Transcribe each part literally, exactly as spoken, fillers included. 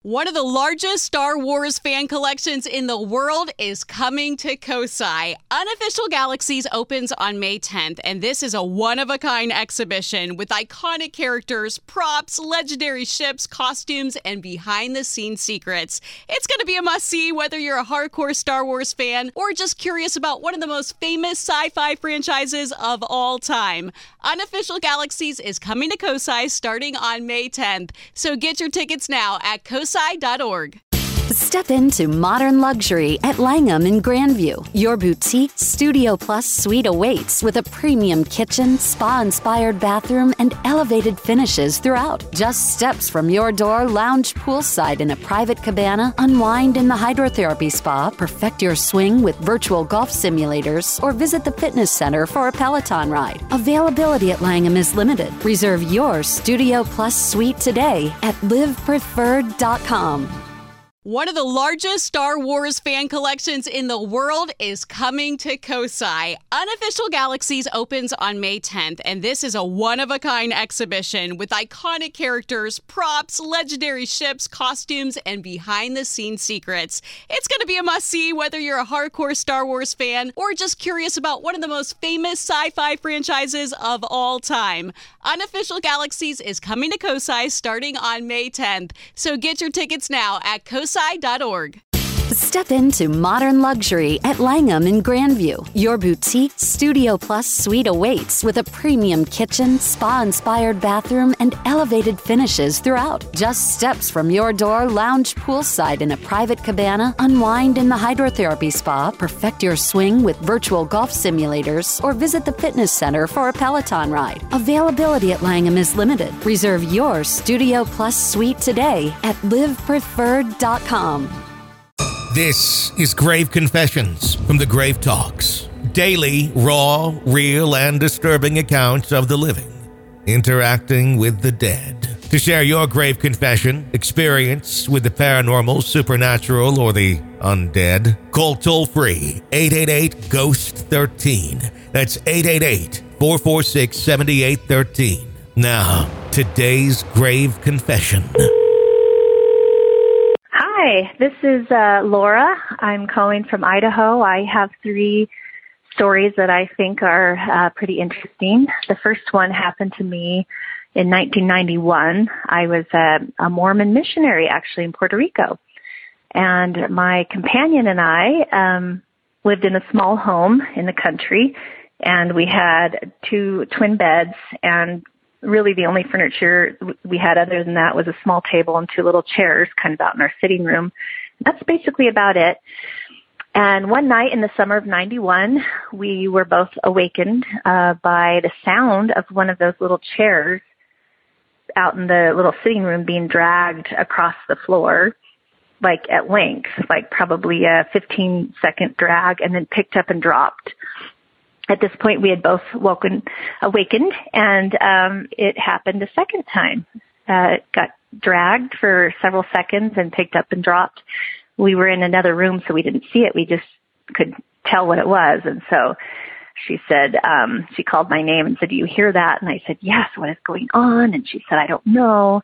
One of the largest Star Wars fan collections in the world is coming to Kosai. Unofficial Galaxies opens on May tenth, and this is a one-of-a-kind exhibition with iconic characters, props, legendary ships, costumes, and behind-the-scenes secrets. It's going to be a must-see whether you're a hardcore Star Wars fan or just curious about one of the most famous sci-fi franchises of all time. Unofficial Galaxies is coming to Kosai starting on May tenth, so get your tickets now at kosai dot org. Step into modern luxury at Langham in Grandview. Your boutique Studio Plus suite awaits with a premium kitchen, spa-inspired bathroom, and elevated finishes throughout. Just steps from your door, lounge poolside in a private cabana, unwind in the hydrotherapy spa, perfect your swing with virtual golf simulators, or visit the fitness center for a Peloton ride. Availability at Langham is limited. Reserve your Studio Plus suite today at live preferred dot com. One of the largest Star Wars fan collections in the world is coming to Kosai. Unofficial Galaxies opens on May tenth, and this is a one-of-a-kind exhibition with iconic characters, props, legendary ships, costumes, and behind-the-scenes secrets. It's going to be a must-see whether you're a hardcore Star Wars fan or just curious about one of the most famous sci-fi franchises of all time. Unofficial Galaxies is coming to Kosai starting on May tenth, so get your tickets now at kosai dot org. Step into modern luxury at Langham in Grandview. Your boutique Studio Plus suite awaits with a premium kitchen, spa-inspired bathroom, and elevated finishes throughout. Just steps from your door, lounge poolside in a private cabana, unwind in the hydrotherapy spa, perfect your swing with virtual golf simulators, or visit the fitness center for a Peloton ride. Availability at Langham is limited. Reserve your Studio Plus suite today at live preferred dot com. This is Grave Confessions from the Grave Talks. Daily, raw, real, and disturbing accounts of the living interacting with the dead. To share your grave confession, experience with the paranormal, supernatural, or the undead, call toll-free eight eight eight, ghost one three. That's eight eight eight, four four six, seven eight one three. Now, today's grave confession. Hi, this is uh, Laura. I'm calling from Idaho. I have three stories that I think are uh, pretty interesting. The first one happened to me in nineteen ninety-one. I was a, a Mormon missionary, actually, in Puerto Rico. And my companion and I um, lived in a small home in the country, and we had two twin beds, and really the only furniture we had other than that was a small table and two little chairs kind of out in our sitting room. That's basically about it. And one night in the summer of ninety-one, we were both awakened uh, by the sound of one of those little chairs out in the little sitting room being dragged across the floor, like at length, like probably a fifteen second drag, and then picked up and dropped. At this point, we had both woken, awakened, and um, it happened a second time. Uh, it got dragged for several seconds and picked up and dropped. We were in another room, so we didn't see it. We just could tell what it was. And so she said, um, she called my name and said, "Do you hear that?" And I said, "Yes, what is going on?" And she said, "I don't know."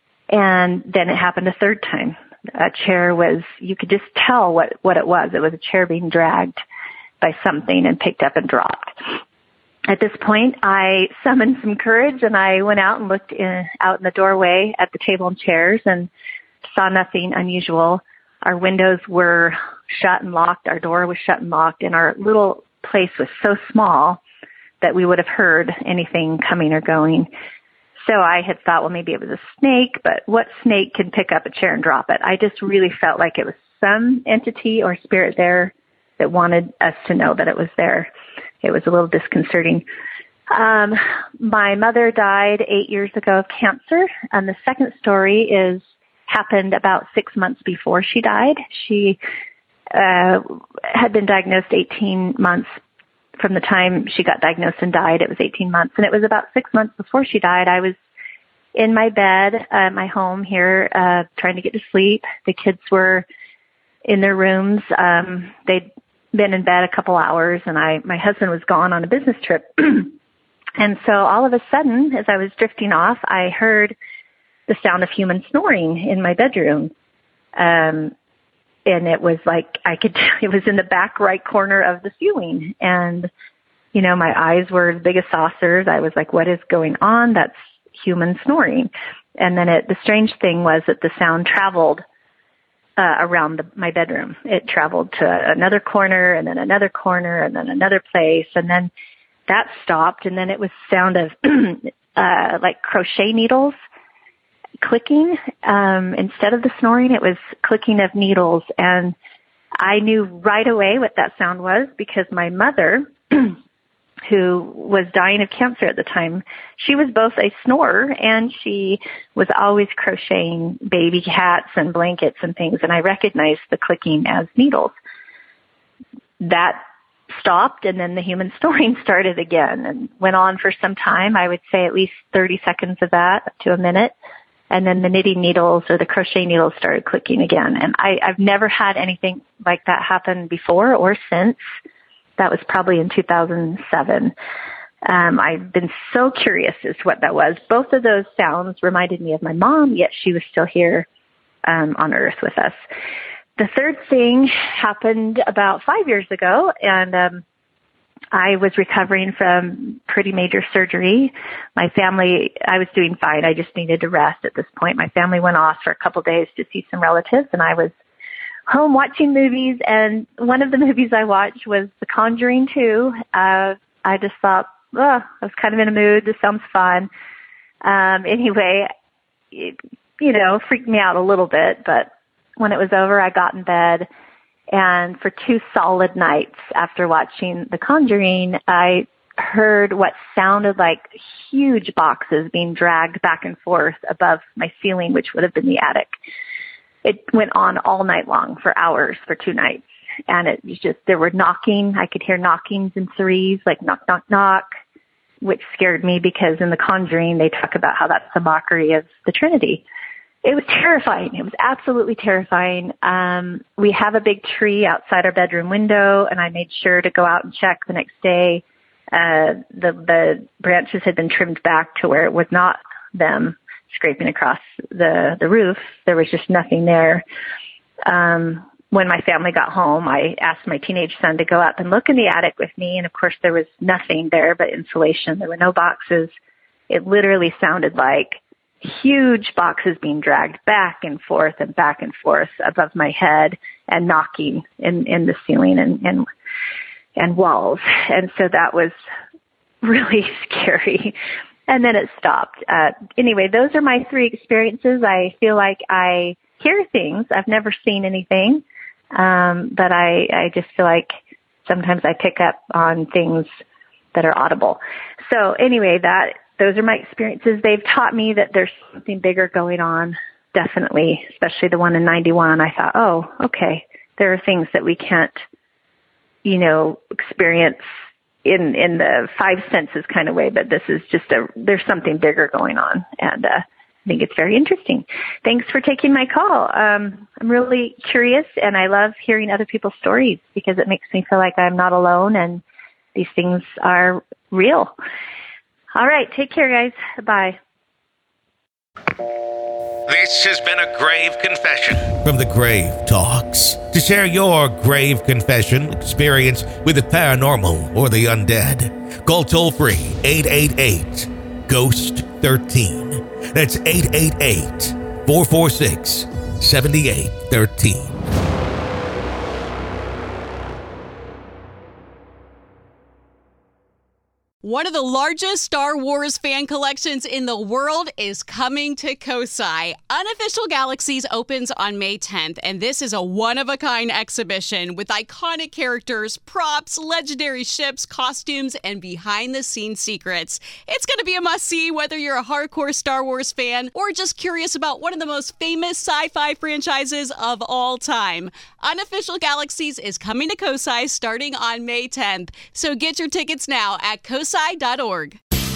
And then it happened a third time. A chair was, you could just tell what, what it was. It was a chair being dragged by something and picked up and dropped. At this point, I summoned some courage and I went out and looked in, out in the doorway at the table and chairs and saw nothing unusual. Our windows were shut and locked. Our door was shut and locked, and our little place was so small that we would have heard anything coming or going. So I had thought, well, maybe it was a snake, but what snake can pick up a chair and drop it? I just really felt like it was some entity or spirit there that wanted us to know that it was there. It was a little disconcerting. Um, my mother died eight years ago of cancer, and the second story is happened about six months before she died. She uh, had been diagnosed eighteen months from the time she got diagnosed and died. It was eighteen months, and it was about six months before she died. I was in my bed at my home here, uh, trying to get to sleep. The kids were in their rooms. Um, they'd been in bed a couple hours, and I, my husband was gone on a business trip. And so all of a sudden, as I was drifting off, I heard the sound of human snoring in my bedroom. Um, and it was like, I could, it was in the back right corner of the ceiling. And, you know, my eyes were as big as saucers. I was like, what is going on? That's human snoring. And then it, the strange thing was that the sound traveled uh, around the, my bedroom. It traveled to another corner and then another corner and then another place. And then that stopped. And then it was sound of uh, like crochet needles clicking. Um, instead of the snoring, it was clicking of needles. And I knew right away what that sound was because my mother, who was dying of cancer at the time, she was both a snorer and she was always crocheting baby hats and blankets and things. And I recognized the clicking as needles. That stopped, and then the human snoring started again and went on for some time. I would say at least thirty seconds of that, up to a minute. And then the knitting needles or the crochet needles started clicking again. And I, I've never had anything like that happen before or since. That was probably in two thousand seven. Um, I've been so curious as to what that was. Both of those sounds reminded me of my mom, yet she was still here um, on Earth with us. The third thing happened about five years ago, and um, I was recovering from pretty major surgery. My family, I was doing fine. I just needed to rest at this point. My family went off for a couple of days to see some relatives, and I was home watching movies. And one of the movies I watched was The Conjuring two. Uh, I just thought, oh, I was kind of in a mood. This sounds fun. Um, anyway, it, you know, freaked me out a little bit. But when it was over, I got in bed. And for two solid nights after watching The Conjuring, I heard what sounded like huge boxes being dragged back and forth above my ceiling, which would have been the attic. It went on all night long for hours for two nights. And it was just, there were knocking. I could hear knockings in threes, like knock, knock, knock, which scared me because in The Conjuring, they talk about how that's a mockery of the Trinity. It was terrifying. It was absolutely terrifying. Um, we have a big tree outside our bedroom window, and I made sure to go out and check the next day. Uh, the, the branches had been trimmed back to where it was not them scraping across the, the roof. There was just nothing there. Um, when my family got home, I asked my teenage son to go up and look in the attic with me. And of course, there was nothing there but insulation. There were no boxes. It literally sounded like huge boxes being dragged back and forth and back and forth above my head and knocking in, in the ceiling and, and, and walls. And so that was really scary. And then it stopped. Uh, anyway, those are my three experiences. I feel like I hear things. I've never seen anything. Um, but I, I just feel like sometimes I pick up on things that are audible. So anyway, that, those are my experiences. They've taught me that there's something bigger going on. Definitely, especially the one in ninety-one. I thought, oh, okay. There are things that we can't, you know, experience in, in the five senses kind of way, but this is just a, there's something bigger going on. And, uh, I think it's very interesting. Thanks for taking my call. Um, I'm really curious and I love hearing other people's stories because it makes me feel like I'm not alone and these things are real. All right. Take care, guys. Bye. This has been a Grave Confession from the Grave Talks. To share your grave confession experience with the paranormal or the undead, call toll-free eight eight eight, ghost thirteen. That's eight eight eight, four four six, seven eight one three. One of the largest Star Wars fan collections in the world is coming to Kosai. Unofficial Galaxies opens on May tenth, and this is a one-of-a-kind exhibition with iconic characters, props, legendary ships, costumes, and behind-the-scenes secrets. It's going to be a must-see whether you're a hardcore Star Wars fan or just curious about one of the most famous sci-fi franchises of all time. Unofficial Galaxies is coming to Kosai starting on May tenth, so get your tickets now at kosai dot org.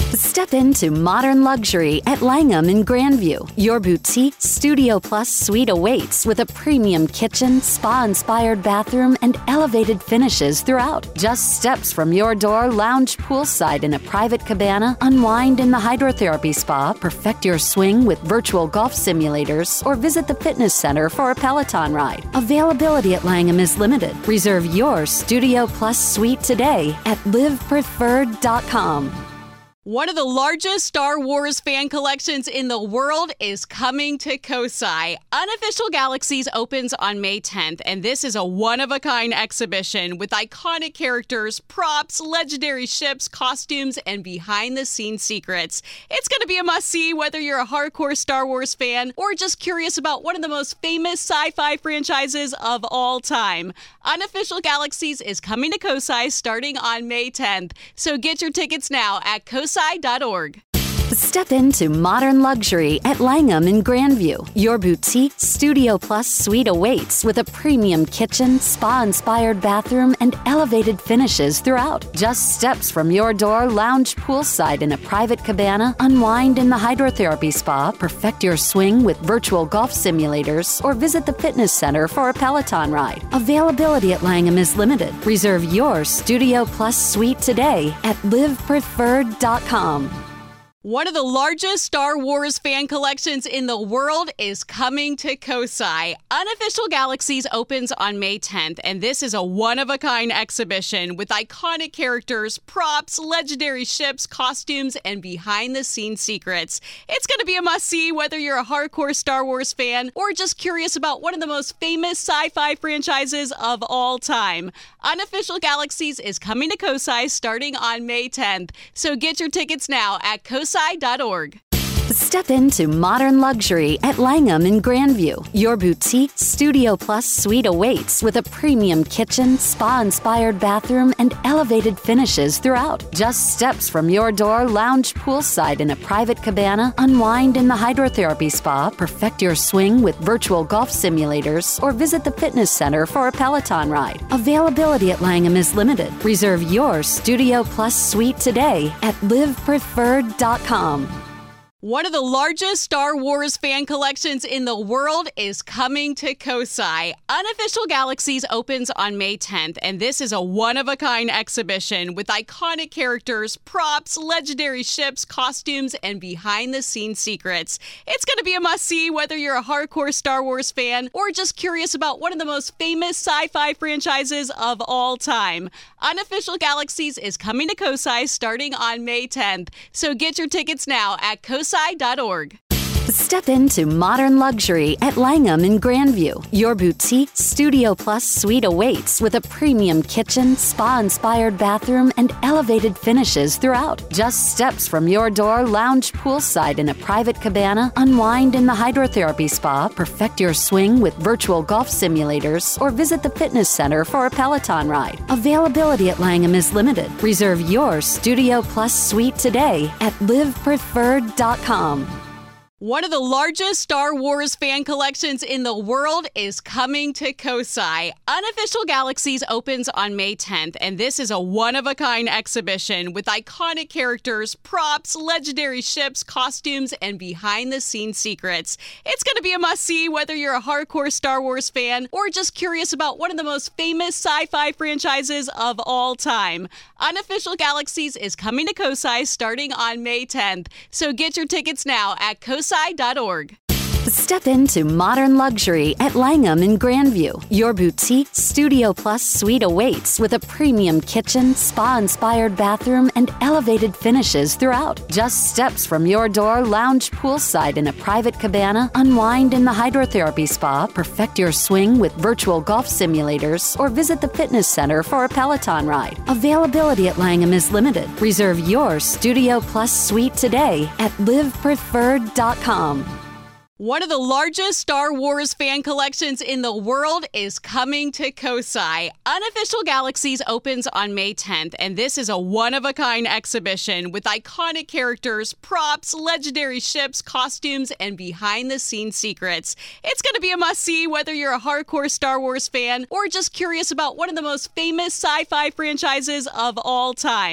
Step into modern luxury at Langham in Grandview. Your boutique Studio Plus suite awaits with a premium kitchen, spa-inspired bathroom, and elevated finishes throughout. Just steps from your door, lounge poolside in a private cabana, unwind in the hydrotherapy spa, perfect your swing with virtual golf simulators, or visit the fitness center for a Peloton ride. Availability at Langham is limited. Reserve your Studio Plus suite today at live preferred dot com. One of the largest Star Wars fan collections in the world is coming to Kosai. Unofficial Galaxies opens on May tenth, and this is a one-of-a-kind exhibition with iconic characters, props, legendary ships, costumes, and behind-the-scenes secrets. It's going to be a must-see whether you're a hardcore Star Wars fan or just curious about one of the most famous sci-fi franchises of all time. Unofficial Galaxies is coming to Kosai starting on May tenth, so get your tickets now at kosai dot org. Step into modern luxury at Langham in Grandview. Your boutique Studio Plus suite awaits with a premium kitchen, spa-inspired bathroom, and elevated finishes throughout. Just steps from your door, lounge poolside in a private cabana, unwind in the hydrotherapy spa, perfect your swing with virtual golf simulators, or visit the fitness center for a Peloton ride. Availability at Langham is limited. Reserve your Studio Plus suite today at live preferred dot com. One of the largest Star Wars fan collections in the world is coming to Kosai. Unofficial Galaxies opens on May tenth, and this is a one-of-a-kind exhibition with iconic characters, props, legendary ships, costumes, and behind-the-scenes secrets. It's going to be a must-see whether you're a hardcore Star Wars fan or just curious about one of the most famous sci-fi franchises of all time. Unofficial Galaxies is coming to Kosai starting on May tenth, so get your tickets now at kosai dot org. Step into modern luxury at Langham in Grandview. Your boutique Studio Plus suite awaits with a premium kitchen, spa-inspired bathroom, and elevated finishes throughout. Just steps from your door, lounge poolside in a private cabana, unwind in the hydrotherapy spa, perfect your swing with virtual golf simulators, or visit the fitness center for a Peloton ride. Availability at Langham is limited. Reserve your Studio Plus suite today at live preferred dot com. One of the largest Star Wars fan collections in the world is coming to Kosai. Unofficial Galaxies opens on May tenth, and this is a one-of-a-kind exhibition with iconic characters, props, legendary ships, costumes, and behind-the-scenes secrets. It's going to be a must-see whether you're a hardcore Star Wars fan or just curious about one of the most famous sci-fi franchises of all time. Unofficial Galaxies is coming to Kosai starting on May tenth, so get your tickets now at kosai dot org. Step into modern luxury at Langham in Grandview. Your boutique Studio Plus suite awaits with a premium kitchen, spa-inspired bathroom, and elevated finishes throughout. Just steps from your door, lounge poolside in a private cabana, unwind in the hydrotherapy spa, perfect your swing with virtual golf simulators, or visit the fitness center for a Peloton ride. Availability at Langham is limited. Reserve your Studio Plus suite today at live preferred dot com. One of the largest Star Wars fan collections in the world is coming to Kosai. Unofficial Galaxies opens on May tenth, and this is a one-of-a-kind exhibition with iconic characters, props, legendary ships, costumes, and behind-the-scenes secrets. It's going to be a must-see whether you're a hardcore Star Wars fan or just curious about one of the most famous sci-fi franchises of all time. Unofficial Galaxies is coming to Kosai starting on May tenth, so get your tickets now at kosai dot org. Step into modern luxury at Langham in Grandview. Your boutique Studio Plus suite awaits with a premium kitchen, spa-inspired bathroom, and elevated finishes throughout. Just steps from your door, lounge poolside in a private cabana, unwind in the hydrotherapy spa, perfect your swing with virtual golf simulators, or visit the fitness center for a Peloton ride. Availability at Langham is limited. Reserve your Studio Plus suite today at live preferred dot com. One of the largest Star Wars fan collections in the world is coming to Kosai. Unofficial Galaxies opens on May tenth, and this is a one-of-a-kind exhibition with iconic characters, props, legendary ships, costumes, and behind-the-scenes secrets. It's going to be a must-see whether you're a hardcore Star Wars fan or just curious about one of the most famous sci-fi franchises of all time.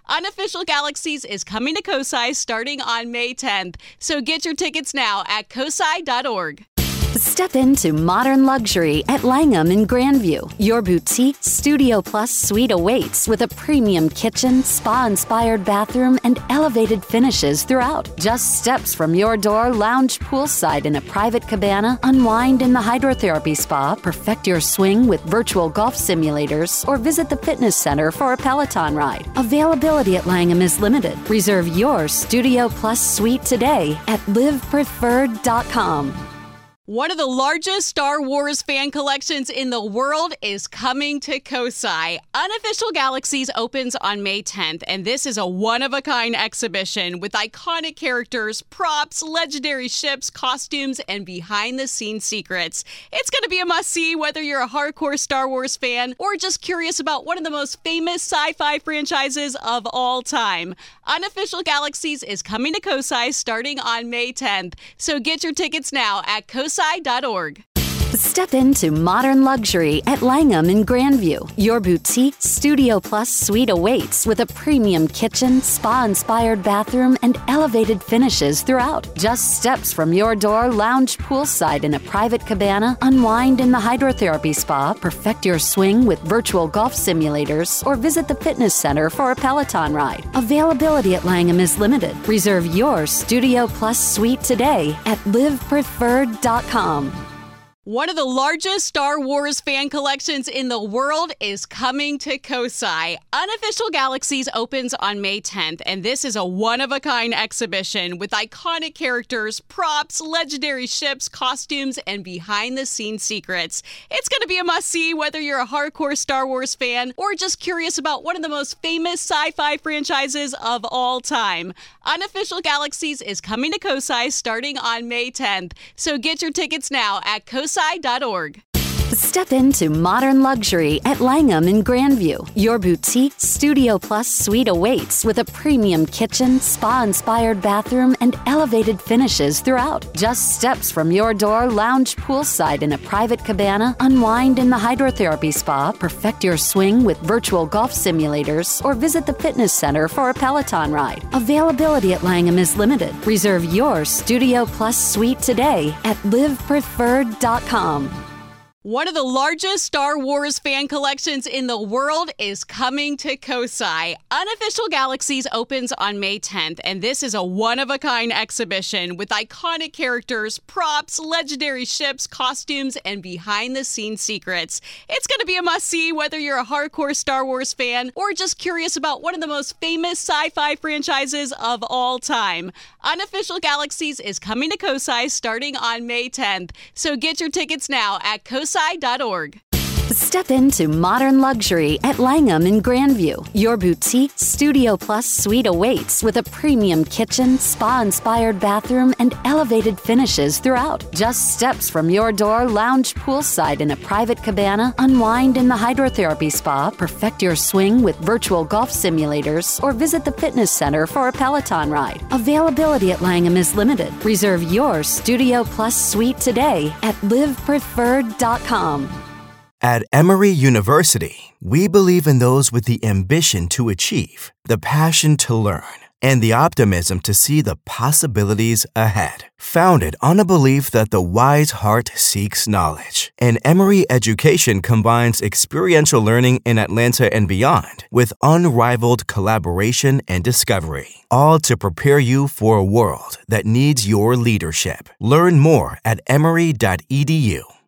Unofficial Galaxies is coming to COSI starting on May tenth, so get your tickets now at cosi dot org. Step into modern luxury at Langham in Grandview. Your boutique Studio Plus suite awaits with a premium kitchen, spa-inspired bathroom, and elevated finishes throughout. Just steps from your door, lounge poolside in a private cabana, unwind in the hydrotherapy spa, perfect your swing with virtual golf simulators, or visit the fitness center for a Peloton ride. Availability at Langham is limited. Reserve your Studio Plus suite today at live preferred dot com. One of the largest Star Wars fan collections in the world is coming to COSI. Unofficial Galaxies opens on May tenth, and this is a one-of-a-kind exhibition with iconic characters, props, legendary ships, costumes, and behind-the-scenes secrets. It's going to be a must-see whether you're a hardcore Star Wars fan or just curious about one of the most famous sci-fi franchises of all time. Unofficial Galaxies is coming to COSI starting on May tenth, so get your tickets now at cosi dot org. Step into modern luxury at Langham in Grandview. Your boutique Studio Plus suite awaits with a premium kitchen, spa-inspired bathroom, and elevated finishes throughout. Just steps from your door, lounge poolside in a private cabana, unwind in the hydrotherapy spa, perfect your swing with virtual golf simulators, or visit the fitness center for a Peloton ride. Availability at Langham is limited. Reserve your Studio Plus suite today at live preferred dot com. One of the largest Star Wars fan collections in the world is coming to COSI. Unofficial Galaxies opens on May tenth, and this is a one-of-a-kind exhibition with iconic characters, props, legendary ships, costumes, and behind-the-scenes secrets. It's going to be a must-see whether you're a hardcore Star Wars fan or just curious about one of the most famous sci-fi franchises of all time. Unofficial Galaxies is coming to COSI starting on May tenth, so get your tickets now at cosi dot org. Step into modern luxury at Langham in Grandview. Your boutique Studio Plus suite awaits with a premium kitchen, spa-inspired bathroom, and elevated finishes throughout. Just steps from your door, lounge poolside in a private cabana, unwind in the hydrotherapy spa, perfect your swing with virtual golf simulators, or visit the fitness center for a Peloton ride. Availability at Langham is limited. Reserve your Studio Plus suite today at live preferred dot com. One of the largest Star Wars fan collections in the world is coming to COSI. Unofficial Galaxies opens on May tenth, and this is a one-of-a-kind exhibition with iconic characters, props, legendary ships, costumes, and behind-the-scenes secrets. It's going to be a must-see whether you're a hardcore Star Wars fan or just curious about one of the most famous sci-fi franchises of all time. Unofficial Galaxies is coming to COSI starting on May tenth, so get your tickets now at cosi dot org. Step into modern luxury at Langham in Grandview. Your boutique Studio Plus suite awaits with a premium kitchen, spa-inspired bathroom, and elevated finishes throughout. Just steps from your door, lounge poolside in a private cabana, unwind in the hydrotherapy spa, perfect your swing with virtual golf simulators, or visit the fitness center for a Peloton ride. Availability at Langham is limited. Reserve your Studio Plus suite today at live preferred dot com. At Emory University, we believe in those with the ambition to achieve, the passion to learn, and the optimism to see the possibilities ahead. Founded on a belief that the wise heart seeks knowledge, and Emory education combines experiential learning in Atlanta and beyond with unrivaled collaboration and discovery, all to prepare you for a world that needs your leadership. Learn more at emory dot e d u.